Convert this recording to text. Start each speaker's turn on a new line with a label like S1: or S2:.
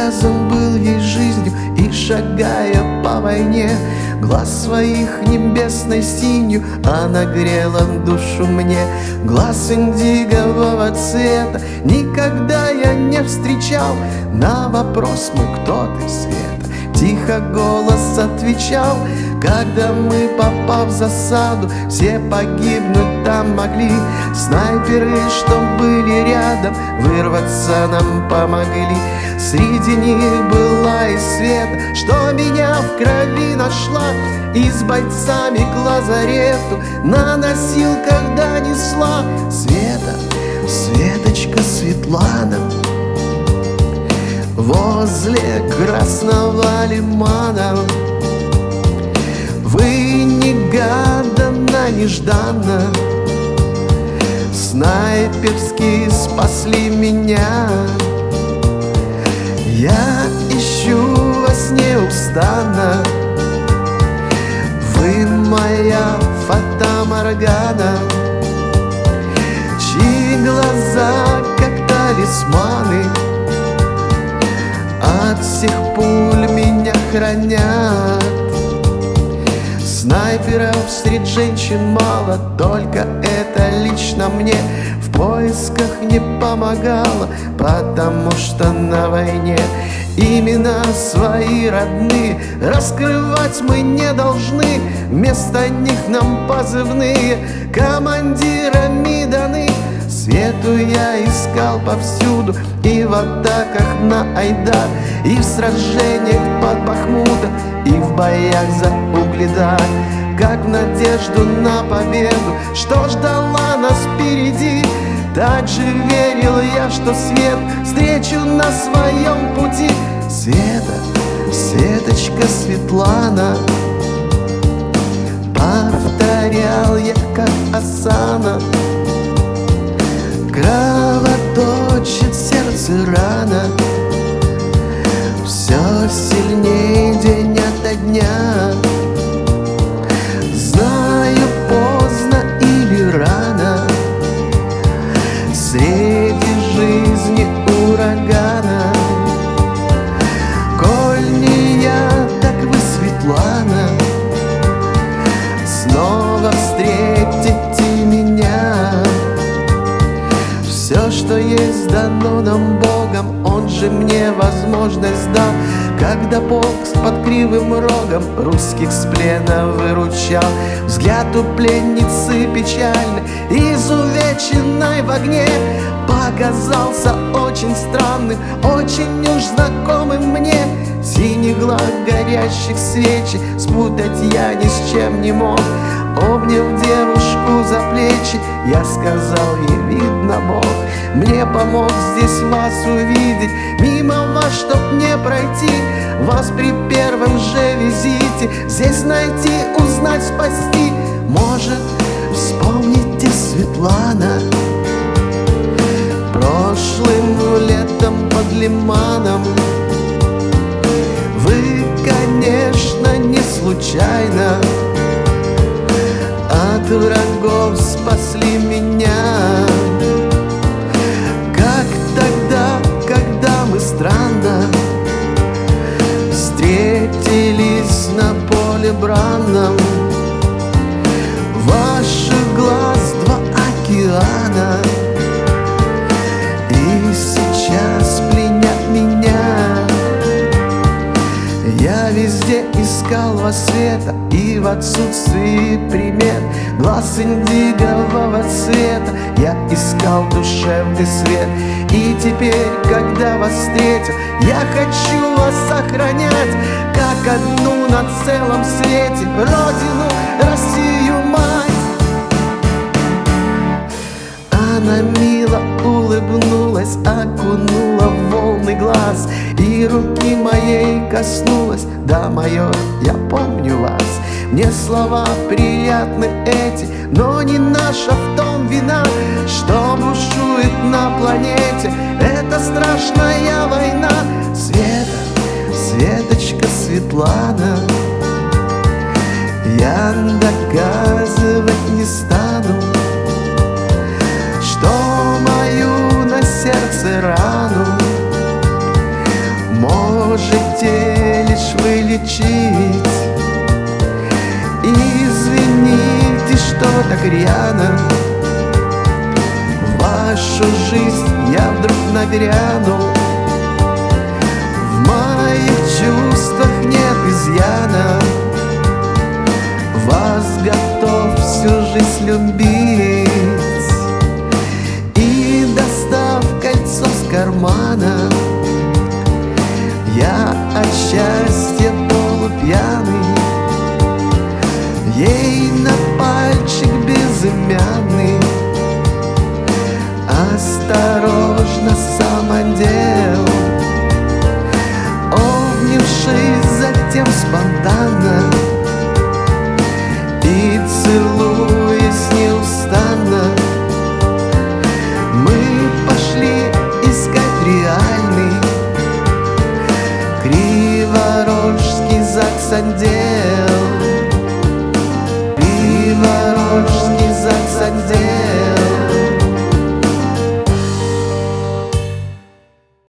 S1: обязан был ей жизнью, и, шагая по войне, глаз своих небесной синью она грела душу мне. Глаз индигового цвета никогда я не встречал. На вопрос мой: кто ты, Света? Тихо голос отвечал: когда мы, попав в засаду, все погибнуть там могли, снайперы, что были рядом, вырваться нам помогли. Среди них была и Света, что меня в крови нашла, и с бойцами к лазарету на носилках донесла. Света, Светочка Светлана, возле Красного Лимана вы негаданно, нежданно снайперски спасли меня. Я ищу вас неустанно, вы моя фата-моргана, чьи глаза, как талисманы, от всех пуль меня хранят. Снайперов среди женщин мало, только это лично мне в поисках не помогало, потому что на войне имена свои родные раскрывать мы не должны. Вместо них нам позывные командирами даны. Свету я искал повсюду, и в атаках на Айдар, и в сражениях под Бахмутом, и в боях за Угледар. Как в надежду на победу, что ждала нас впереди, так же верил я, что свет встречу на своем пути. Света, Светочка Светлана, повторял я как осана. Кровоточит сердце рана, все сильнее день ото дня. Знаю, поздно или рано, среди жизни урагана. Коль не я, так вы, Светлана, снова встретите меня. Все, что есть, дано нам Богом, Он же мне возможность дал. Когда полк под кривым рогом русских с плена выручал, взгляд у пленницы печальный, изувеченной в огне, показался очень странным, очень уж знакомым мне. Синий глаз горящих свечи спутать я ни с чем не мог. Обняв девушку за плечи, я сказал ей: видно, Бог мне помог здесь вас увидеть, мимо вас, чтоб не пройти, вас при первом же визите здесь найти, узнать, спасти. Может, вспомните, Светлана, прошлым летом под Лиманом вы, конечно, не случайно от врагов спасли меня. Как тогда, когда мы странно встретились на поле бранном, ваших глаз два океана, и сейчас пленят меня. Я везде искал вас, Света, и в отсутствии примет глаз индигового цвета я искал душевный свет. И теперь, когда вас встретил, я хочу вас сохранять, как одну на целом свете Родину, Россию, мать. Она мило улыбнулась, окунула в волны глаз, и руки моей коснулась. Да, майор, я помню вас. Мне слова приятны эти, но не наша в том вина, что бушует на планете эта страшная война. Света, Светочка Светлана, я доказывать не стану, что мою на сердце рану хотите лишь вылечить. Извините, что так рьяно в вашу жизнь я вдруг нагрянул. В моих чувствах нет изъяна, вас готов всю жизнь любить. И достав кольцо с кармана, я от счастья полупьяный ей на пальчик безымянный осторожно сам одел. Обнявшись затем спонтанно и целуясь неустанно, мы пошли искать реальный Криворожский ЗАГС-отдел.